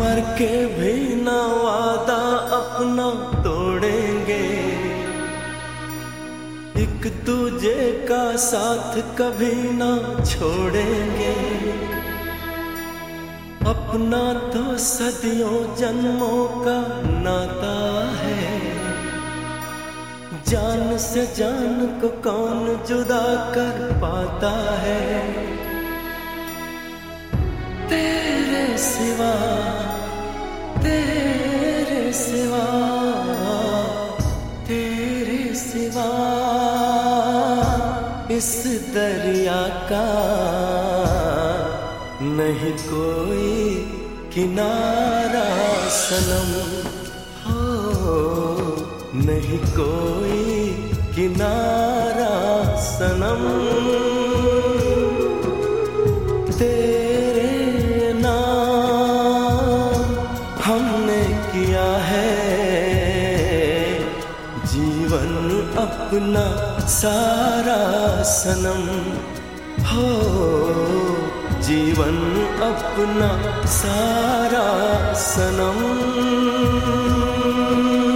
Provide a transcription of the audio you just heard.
मर के भी ना वादा अपना तोड़ेंगे, एक दूजे का साथ कभी ना छोड़ेंगे। अपना तो सदियों जन्मों का नाता है, जान से जान को कौन जुदा कर पाता है। तेरे सिवा, तेरे सिवा, तेरे सिवा इस दरिया का नहीं कोई किनारा सनम, हो नहीं कोई किनारा सनम। तेरे नाम हमने किया है जीवन अपना सारा सनम, हो जीवन अपना सारा सनम।